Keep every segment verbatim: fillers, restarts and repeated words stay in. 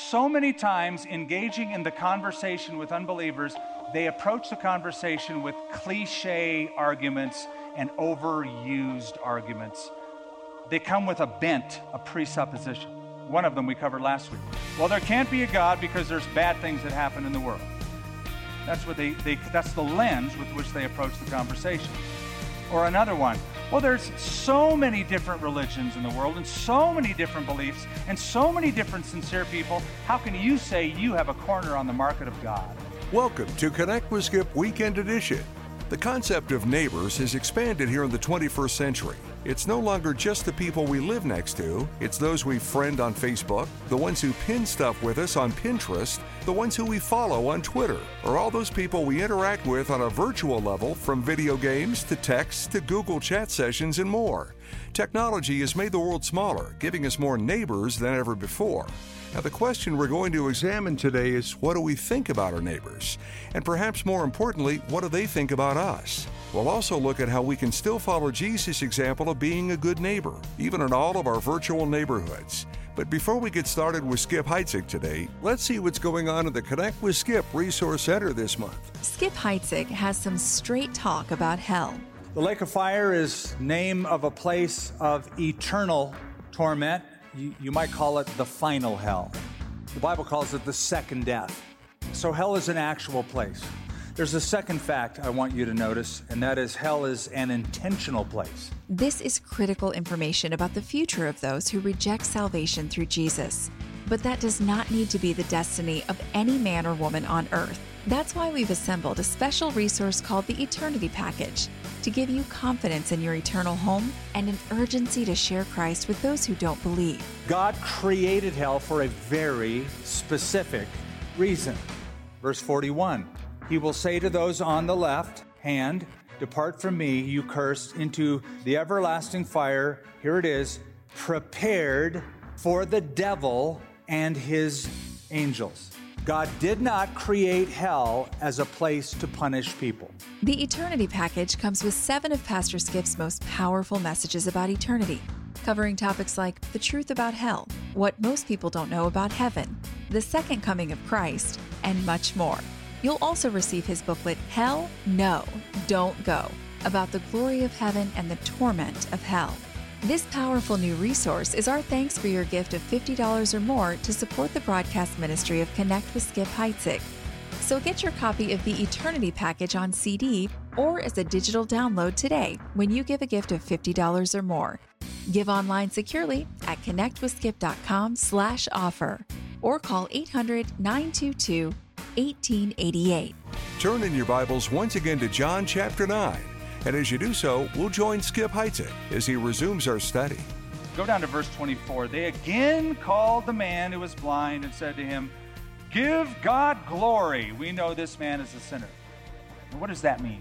so many times engaging in the conversation with unbelievers, they approach the conversation with cliche arguments and overused arguments. They come with a bent, a presupposition. One of them we covered last week. Well, there can't be a God because there's bad things that happen in the world. That's what they, they that's the lens with which they approach the conversation. Or another one, well, there's so many different religions in the world and so many different beliefs and so many different sincere people. How can you say you have a corner on the market of God? Welcome to Connect with Skip Weekend Edition. The concept of neighbors has expanded here in the twenty-first century. It's no longer just the people we live next to. It's those we friend on Facebook, the ones who pin stuff with us on Pinterest, the ones who we follow on Twitter, or all those people we interact with on a virtual level, from video games to texts to Google chat sessions and more. Technology has made the world smaller, giving us more neighbors than ever before. Now, the question we're going to examine today is, what do we think about our neighbors? And perhaps more importantly, what do they think about us? We'll also look at how we can still follow Jesus' example of being a good neighbor, even in all of our virtual neighborhoods. But before we get started with Skip Heitzig today, let's see what's going on at the Connect with Skip Resource Center this month. Skip Heitzig has some straight talk about hell. The lake of fire is name of a place of eternal torment. You, you might call it the final hell. The Bible calls it the second death. So hell is an actual place. There's a second fact I want you to notice, and that is hell is an intentional place. This is critical information about the future of those who reject salvation through Jesus. But that does not need to be the destiny of any man or woman on earth. That's why we've assembled a special resource called the Eternity Package to give you confidence in your eternal home and an urgency to share Christ with those who don't believe. God created hell for a very specific reason. Verse forty-one, He will say to those on the left hand, "Depart from me, you cursed, into the everlasting fire," here it is, "prepared for the devil and his angels." God did not create hell as a place to punish people. The Eternity Package comes with seven of Pastor Skip's most powerful messages about eternity, covering topics like the truth about hell, what most people don't know about heaven, the second coming of Christ, and much more. You'll also receive his booklet, Hell, No, Don't Go, about the glory of heaven and the torment of hell. This powerful new resource is our thanks for your gift of fifty dollars or more to support the broadcast ministry of Connect with Skip Heitzig. So get your copy of the Eternity Package on C D or as a digital download today when you give a gift of fifty dollars or more. Give online securely at connectwithskip.com slash offer or call eight hundred, nine two two, one eight eight eight. Turn in your Bibles once again to John chapter nine. And as you do so, we'll join Skip Heitzig as he resumes our study. Go down to verse twenty-four. They again called the man who was blind and said to him, "Give God glory. We know this man is a sinner." And what does that mean?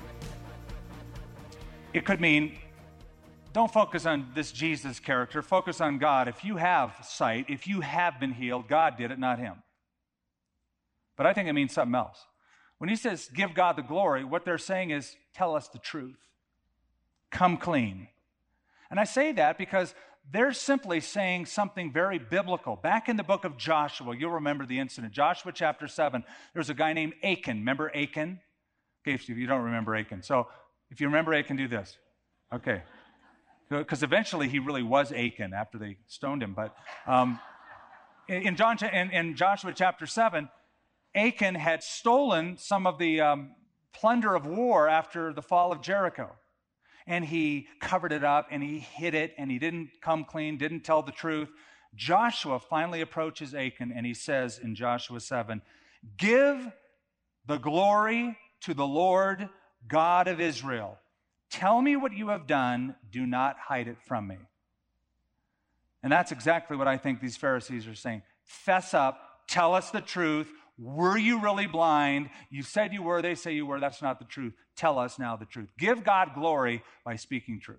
It could mean, don't focus on this Jesus character. Focus on God. If you have sight, if you have been healed, God did it, not him. But I think it means something else. When he says, give God the glory, what they're saying is, tell us the truth. Come clean. And I say that because they're simply saying something very biblical. Back in the book of Joshua, you'll remember the incident. Joshua chapter seven, there was a guy named Achan. Remember Achan? Okay, if you don't remember Achan. So if you remember Achan, do this. Okay. Because eventually he really was Achan after they stoned him. But um, in, John, in, in Joshua chapter seven, Achan had stolen some of the um, plunder of war after the fall of Jericho. And he covered it up and he hid it and he didn't come clean, didn't tell the truth. Joshua finally approaches Achan and he says in Joshua seven, "Give the glory to the Lord God of Israel. Tell me what you have done. Do not hide it from me." And that's exactly what I think these Pharisees are saying. Fess up. Tell us the truth. Were you really blind? You said you were. They say you were. That's not the truth. Tell us now the truth. Give God glory by speaking truth.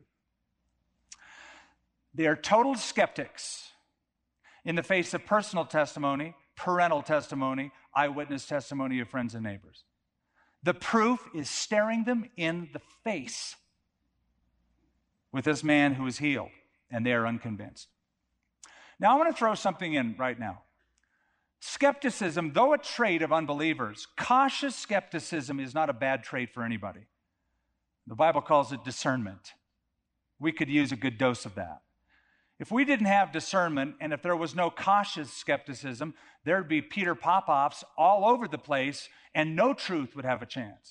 They are total skeptics in the face of personal testimony, parental testimony, eyewitness testimony of friends and neighbors. The proof is staring them in the face with this man who is healed, and they are unconvinced. Now, I want to throw something in right now. Skepticism, though a trait of unbelievers, cautious skepticism is not a bad trait for anybody. The Bible calls it discernment. We could use a good dose of that. If we didn't have discernment, and if there was no cautious skepticism, there'd be Peter Popoffs all over the place, and no truth would have a chance.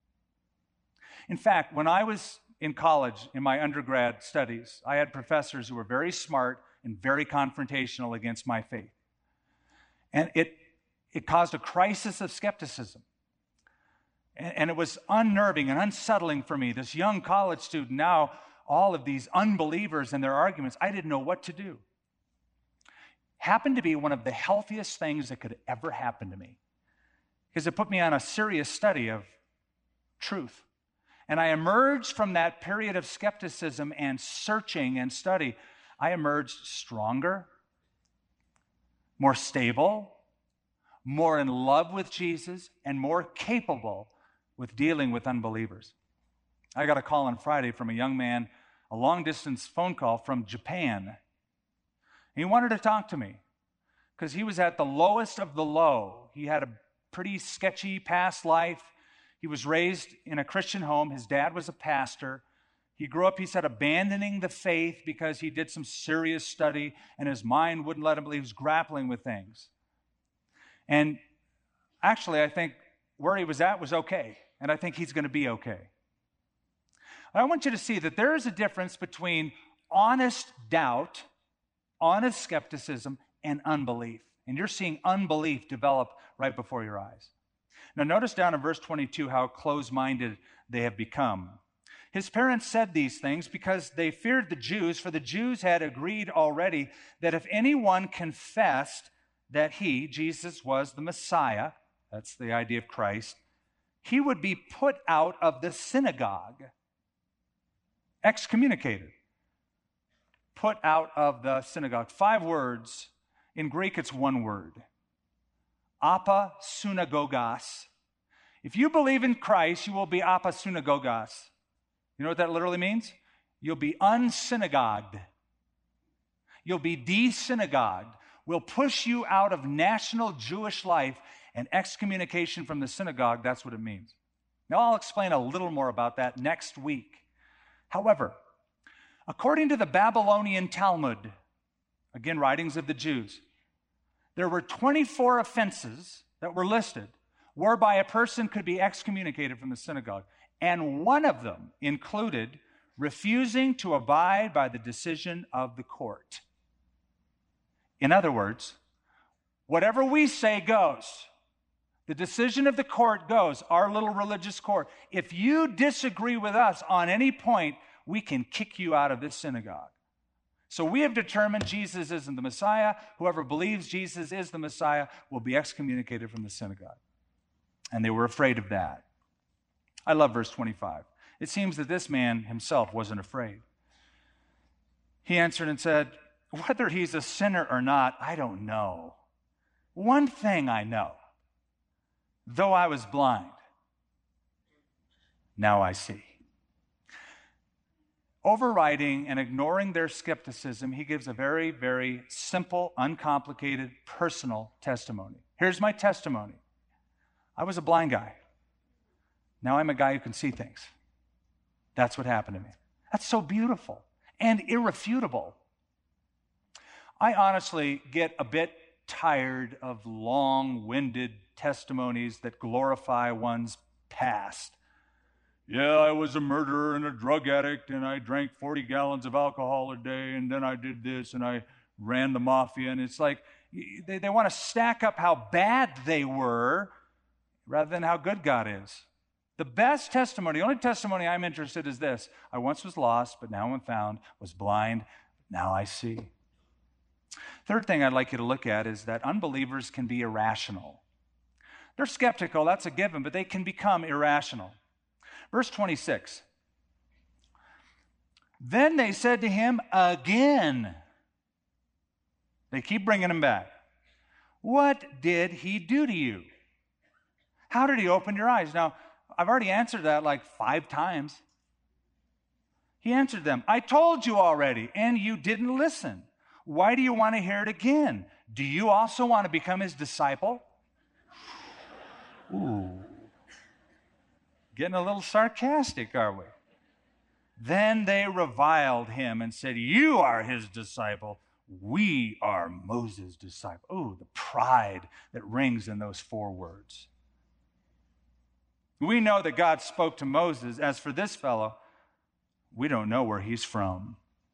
In fact, when I was in college, in my undergrad studies, I had professors who were very smart and very confrontational against my faith. And it, it caused a crisis of skepticism. And, and it was unnerving and unsettling for me, this young college student, now all of these unbelievers and their arguments. I didn't know what to do. Happened to be one of the healthiest things that could ever happen to me, because it put me on a serious study of truth. And I emerged from that period of skepticism and searching and study. I emerged stronger, more stable, more in love with Jesus, and more capable with dealing with unbelievers. I got a call on Friday from a young man, a long-distance phone call from Japan. He wanted to talk to me because he was at the lowest of the low. He had a pretty sketchy past life. He was raised in a Christian home. His dad was a pastor. He grew up, he said, abandoning the faith because he did some serious study and his mind wouldn't let him believe. He was grappling with things. And actually, I think where he was at was okay. And I think he's going to be okay. I want you to see that there is a difference between honest doubt, honest skepticism, and unbelief. And you're seeing unbelief develop right before your eyes. Now, notice down in verse twenty-two how close-minded they have become. His parents said these things because they feared the Jews, for the Jews had agreed already that if anyone confessed that he, Jesus, was the Messiah, that's the idea of Christ, he would be put out of the synagogue, excommunicated, put out of the synagogue. Five words. In Greek, it's one word. Apasunagogos. If you believe in Christ, you will be apasunagogos. You know what that literally means? You'll be unsynagogued. You'll be de-synagogued. We'll push you out of national Jewish life, and excommunication from the synagogue, that's what it means. Now, I'll explain a little more about that next week. However, according to the Babylonian Talmud, again, writings of the Jews, there were twenty-four offenses that were listed whereby a person could be excommunicated from the synagogue. And one of them included refusing to abide by the decision of the court. In other words, whatever we say goes. The decision of the court goes, our little religious court. If you disagree with us on any point, we can kick you out of this synagogue. So we have determined Jesus isn't the Messiah. Whoever believes Jesus is the Messiah will be excommunicated from the synagogue. And they were afraid of that. I love verse twenty-five. It seems that this man himself wasn't afraid. He answered and said, whether he's a sinner or not, I don't know. One thing I know, though I was blind, now I see. Overriding and ignoring their skepticism, he gives a very, very simple, uncomplicated, personal testimony. Here's my testimony. I was a blind guy. Now I'm a guy who can see things. That's what happened to me. That's so beautiful and irrefutable. I honestly get a bit tired of long-winded testimonies that glorify one's past. Yeah, I was a murderer and a drug addict, and I drank forty gallons of alcohol a day, and then I did this, and I ran the mafia. And it's like they, they want to stack up how bad they were rather than how good God is. The best testimony, the only testimony I'm interested in is this. I once was lost, but now I'm found, was blind, now I see. Third thing I'd like you to look at is that unbelievers can be irrational. They're skeptical, that's a given, but they can become irrational. Verse twenty-six. Then they said to him again. They keep bringing him back. What did he do to you? How did he open your eyes? Now, I've already answered that like five times. He answered them, I told you already, and you didn't listen. Why do you want to hear it again? do you also want to become his disciple? Ooh. Getting a little sarcastic, are we? Then they reviled him and said, you are his disciple. We are Moses' disciple. Oh, the pride that rings in those four words. We know that God spoke to Moses. As for this fellow, we don't know where he's from.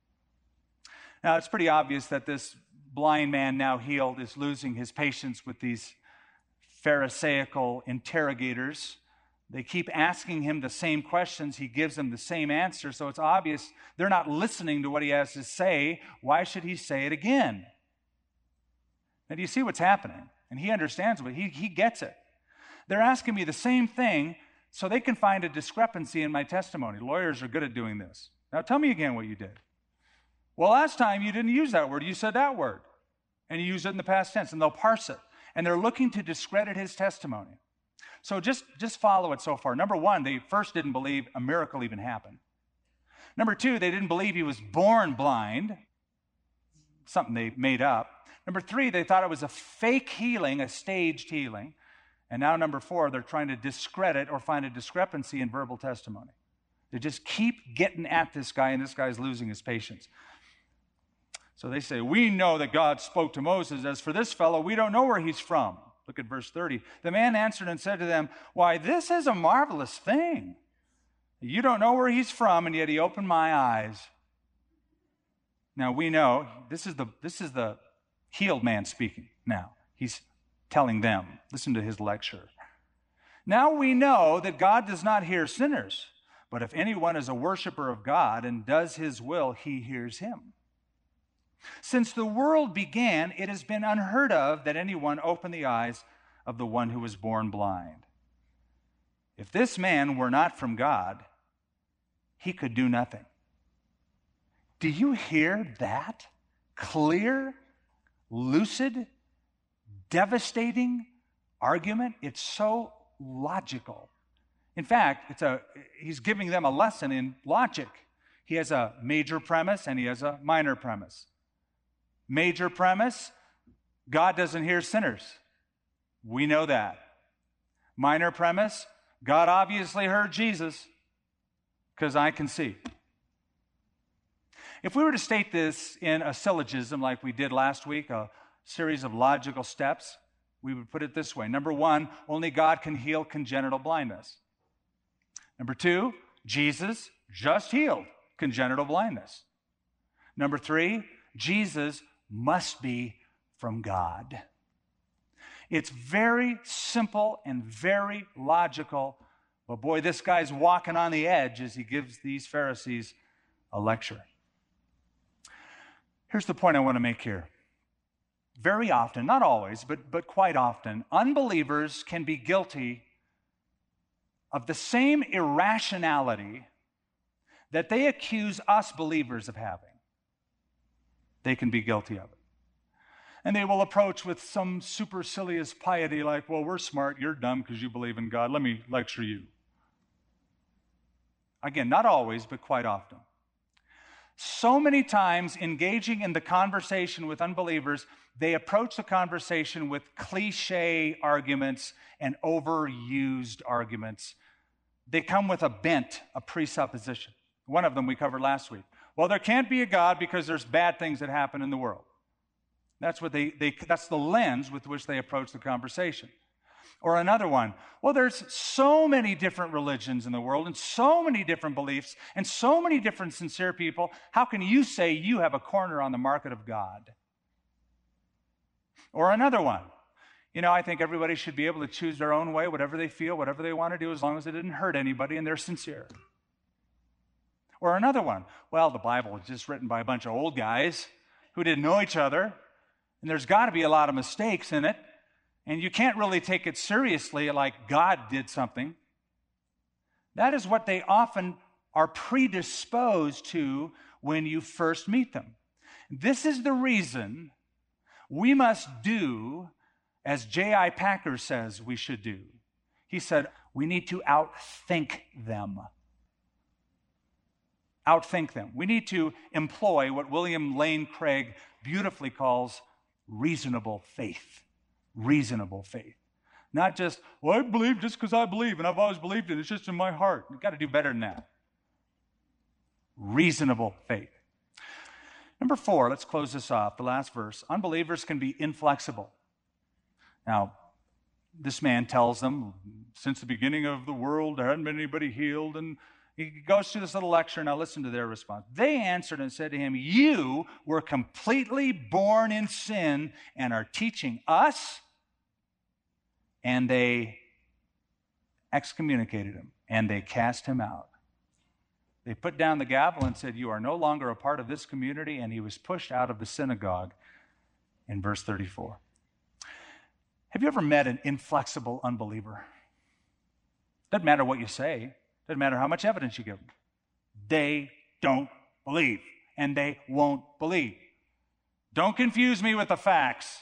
Now, it's pretty obvious that this blind man now healed is losing his patience with these Pharisaical interrogators. They keep asking him the same questions. He gives them the same answer. So it's obvious they're not listening to what he has to say. Why should he say it again? Now, do you see what's happening? And he understands what he, he gets it. They're asking me the same thing so they can find a discrepancy in my testimony. Lawyers are good at doing this. Now, tell me again what you did. Well, last time you didn't use that word. You said that word. And you used it in the past tense. And they'll parse it. And they're looking to discredit his testimony. So just, just follow it so far. Number one, they first didn't believe a miracle even happened. Number two, they didn't believe he was born blind, something they made up. Number three, they thought it was a fake healing, a staged healing. And now number four, they're trying to discredit or find a discrepancy in verbal testimony. They just keep getting at this guy, and this guy's losing his patience. So they say, we know that God spoke to Moses. As for this fellow, we don't know where he's from. Look at verse thirty. The man answered and said to them, why, this is a marvelous thing. You don't know where he's from, and yet he opened my eyes. Now we know, this is the, this is the healed man speaking now. He's telling them, listen to his lecture. Now we know that God does not hear sinners, but if anyone is a worshiper of God and does his will, he hears him. Since the world began, it has been unheard of that anyone opened the eyes of the one who was born blind. If this man were not from God, he could do nothing. Do you hear that? Clear, lucid, devastating argument. It's so logical. In fact, it's a, he's giving them a lesson in logic. He has a major premise and he has a minor premise. Major premise, God doesn't hear sinners. We know that. Minor premise, God obviously heard Jesus because I can see. If we were to state this in a syllogism like we did last week, a series of logical steps, we would put it this way. Number one, only God can heal congenital blindness. Number two, Jesus just healed congenital blindness. Number three, Jesus must be from God. It's very simple and very logical, but boy, this guy's walking on the edge as he gives these Pharisees a lecture. Here's the point I want to make here. Very often, not always, but, but quite often, unbelievers can be guilty of the same irrationality that they accuse us believers of having. They can be guilty of it. And they will approach with some supercilious piety like, well, we're smart, you're dumb because you believe in God. Let me lecture you. Again, not always, but quite often. So many times, engaging in the conversation with unbelievers, they approach the conversation with cliche arguments and overused arguments. They come with a bent, a presupposition. One of them we covered last week. Well, there can't be a God because there's bad things that happen in the world. That's what they, they that's the lens with which they approach the conversation. Or another one, well, there's so many different religions in the world and so many different beliefs and so many different sincere people. How can you say you have a corner on the market of God? Or another one, you know, I think everybody should be able to choose their own way, whatever they feel, whatever they want to do, as long as it didn't hurt anybody and they're sincere. Or another one, well, the Bible was just written by a bunch of old guys who didn't know each other, and there's got to be a lot of mistakes in it, and you can't really take it seriously like God did something. That is what they often are predisposed to when you first meet them. This is the reason we must do as J I Packer says we should do. He said, we need to outthink them. Outthink them. We need to employ what William Lane Craig beautifully calls reasonable faith. Reasonable faith. Not just, well, I believe just because I believe, and I've always believed it. It's just in my heart. You've got to do better than that. Reasonable faith. Number four, let's close this off. The last verse. Unbelievers can be inflexible. Now, this man tells them, since the beginning of the world, there hadn't been anybody healed, and he goes through this little lecture. Now listen to their response. They answered and said to him, you were completely born in sin and are teaching us. And they excommunicated him, and they cast him out. They put down the gavel and said, you are no longer a part of this community, and he was pushed out of the synagogue in verse thirty-four. Have you ever met an inflexible unbeliever? Doesn't matter what you say. Doesn't matter how much evidence you give them. They don't believe, and they won't believe. Don't confuse me with the facts.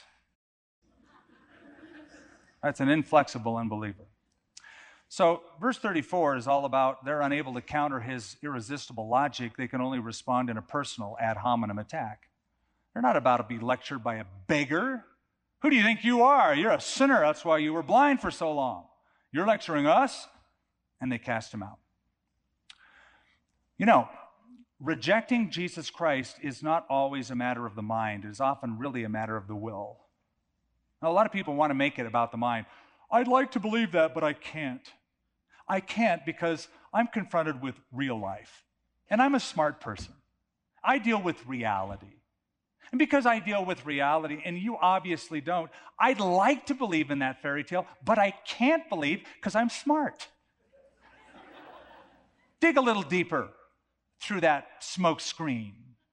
That's an inflexible unbeliever. So verse thirty-four is all about they're unable to counter his irresistible logic. They can only respond in a personal ad hominem attack. They're not about to be lectured by a beggar. Who do you think you are? You're a sinner. That's why you were blind for so long. You're lecturing us? And they cast him out. You know, rejecting Jesus Christ is not always a matter of the mind. It is often really a matter of the will. Now, a lot of people want to make it about the mind. I'd like to believe that, but I can't. I can't because I'm confronted with real life. And I'm a smart person. I deal with reality. And because I deal with reality, and you obviously don't, I'd like to believe in that fairy tale, but I can't believe because I'm smart. Dig a little deeper through that smoke screen.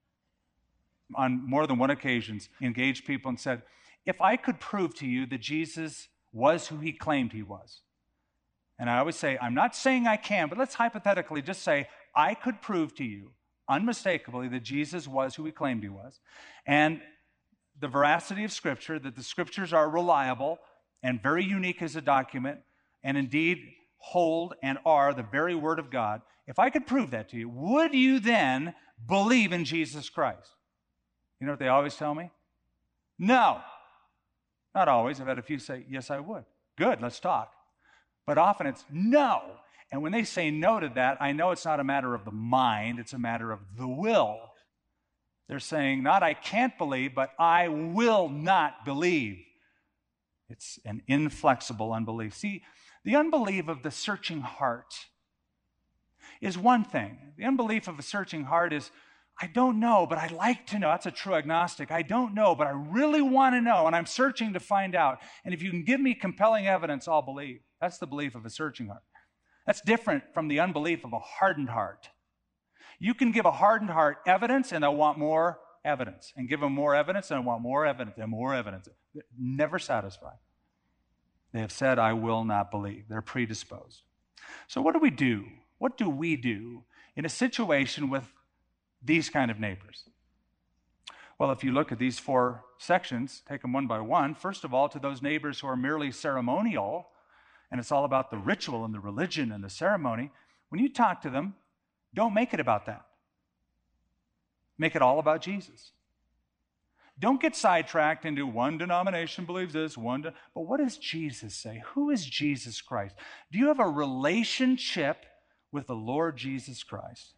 On more than one occasion, engaged people and said, if I could prove to you that Jesus was who he claimed he was. And I always say, I'm not saying I can, but let's hypothetically just say, I could prove to you unmistakably that Jesus was who he claimed he was. And the veracity of Scripture, that the Scriptures are reliable and very unique as a document, and indeed hold and are the very Word of God. If I could prove that to you, would you then believe in Jesus Christ? You know what they always tell me? No. Not always. I've had a few say, yes, I would. Good, let's talk. But often it's no. And when they say no to that, I know it's not a matter of the mind, it's a matter of the will. They're saying, not I can't believe, but I will not believe. It's an inflexible unbelief. See, the unbelief of the searching heart is one thing. The unbelief of a searching heart is, I don't know, but I'd like to know. That's a true agnostic. I don't know, but I really want to know, and I'm searching to find out. And if you can give me compelling evidence, I'll believe. That's the belief of a searching heart. That's different from the unbelief of a hardened heart. You can give a hardened heart evidence, and they'll want more evidence. And give them more evidence, and they'll want more evidence, and more evidence. They're never satisfied. They have said, I will not believe. They're predisposed. So what do we do? What do we do in a situation with these kind of neighbors? Well, if you look at these four sections, take them one by one. First of all, to those neighbors who are merely ceremonial, and it's all about the ritual and the religion and the ceremony, when you talk to them, don't make it about that. Make it all about Jesus. Don't get sidetracked into one denomination believes this, one, de- but what does Jesus say? Who is Jesus Christ? Do you have a relationship with the Lord Jesus Christ?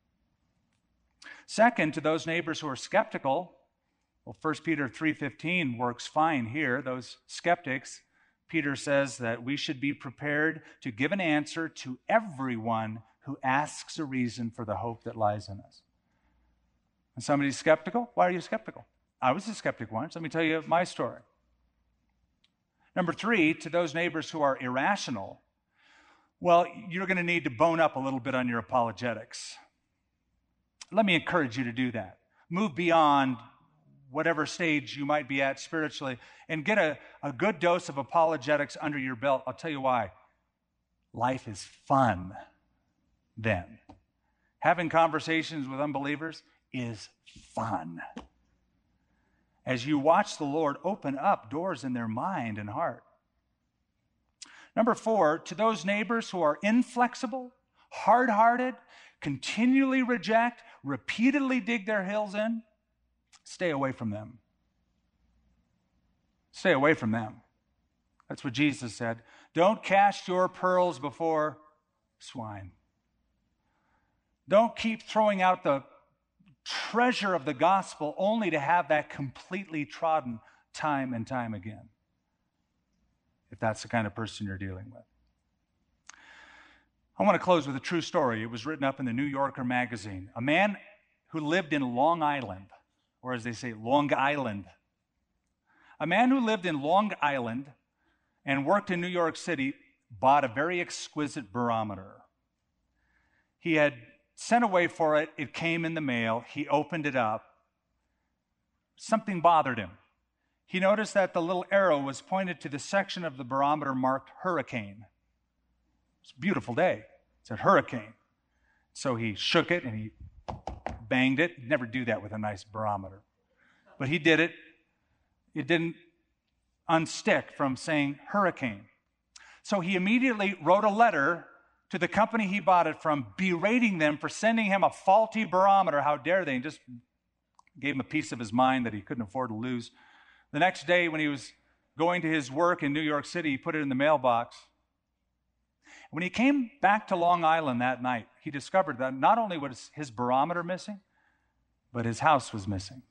Second, to those neighbors who are skeptical, well, First Peter three fifteen works fine here. Those skeptics, Peter says that we should be prepared to give an answer to everyone who asks a reason for the hope that lies in us. And somebody's skeptical? Why are you skeptical? I was a skeptic once. Let me tell you my story. Number three, to those neighbors who are irrational, well, you're going to need to bone up a little bit on your apologetics. Let me encourage you to do that. Move beyond whatever stage you might be at spiritually and get a, a good dose of apologetics under your belt. I'll tell you why. Life is fun then. Having conversations with unbelievers is fun. As you watch the Lord open up doors in their mind and heart. Number four, to those neighbors who are inflexible, hard-hearted, continually reject, repeatedly dig their heels in, stay away from them. Stay away from them. That's what Jesus said. Don't cast your pearls before swine. Don't keep throwing out the treasure of the gospel only to have that completely trodden time and time again, if that's the kind of person you're dealing with. I want to close with a true story. It was written up in the New Yorker magazine. A man who lived in Long Island, or as they say, Long Island. A man who lived in Long Island and worked in New York City bought a very exquisite barometer. He had sent away for it. It came in the mail. He opened it up. Something bothered him. He noticed that the little arrow was pointed to the section of the barometer marked hurricane. It's a beautiful day. It said hurricane. So he shook it and he banged it. He'd never do that with a nice barometer. But he did it. It didn't unstick from saying hurricane. So he immediately wrote a letter to the company he bought it from, berating them for sending him a faulty barometer. How dare they? And just gave him a piece of his mind that he couldn't afford to lose. The next day, when he was going to his work in New York City, he put it in the mailbox. When he came back to Long Island that night, he discovered that not only was his barometer missing, but his house was missing.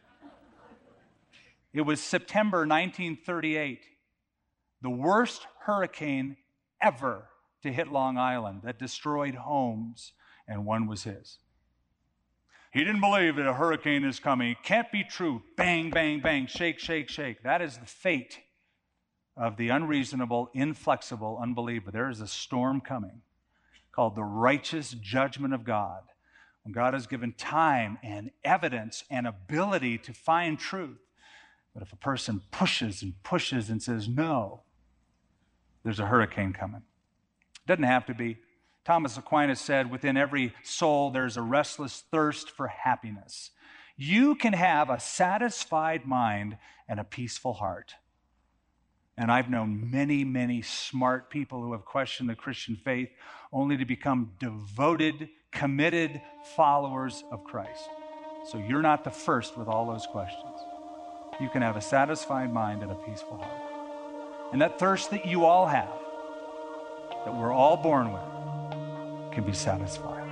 It was September nineteen thirty-eight, the worst hurricane ever to hit Long Island that destroyed homes, and one was his. He didn't believe that a hurricane is coming. It can't be true. Bang, bang, bang, shake, shake, shake. That is the fate of the unreasonable, inflexible unbeliever. There is a storm coming called the righteous judgment of God, when God has given time and evidence and ability to find truth. But if a person pushes and pushes and says no, there's a hurricane coming. It doesn't have to be. Thomas Aquinas said, within every soul there's a restless thirst for happiness. You can have a satisfied mind and a peaceful heart. And I've known many, many smart people who have questioned the Christian faith only to become devoted, committed followers of Christ. So you're not the first with all those questions. You can have a satisfied mind and a peaceful heart. And that thirst that you all have, that we're all born with, can be satisfied.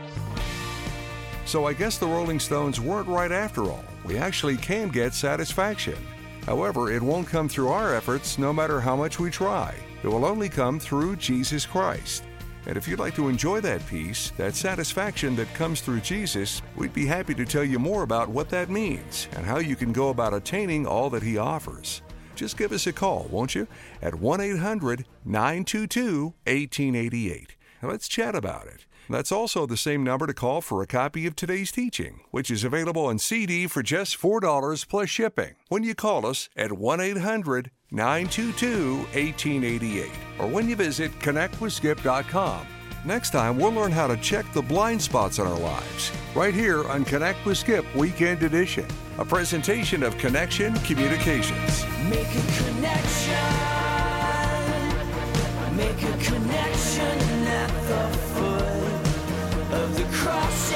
So I guess the Rolling Stones weren't right after all. We actually can get satisfaction. However, it won't come through our efforts no matter how much we try. It will only come through Jesus Christ. And if you'd like to enjoy that peace, that satisfaction that comes through Jesus, we'd be happy to tell you more about what that means and how you can go about attaining all that He offers. Just give us a call, won't you? At one eight hundred nine two two one eight eight eight. Let's chat about it. That's also the same number to call for a copy of today's teaching, which is available on C D for just four dollars plus shipping when you call us at one eight hundred nine two two one eight eight eight or when you visit connect with skip dot com. Next time, we'll learn how to check the blind spots in our lives, right here on Connect with Skip Weekend Edition, a presentation of Connection Communications. Make a connection, make a connection at the foot of the cross.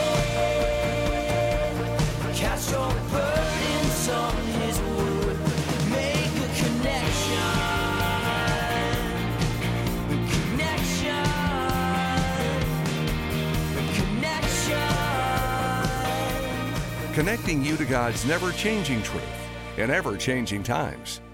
Cast your burdens on His wood. Make a connection, a connection, a connection. Connecting you to God's never-changing truth in ever-changing times.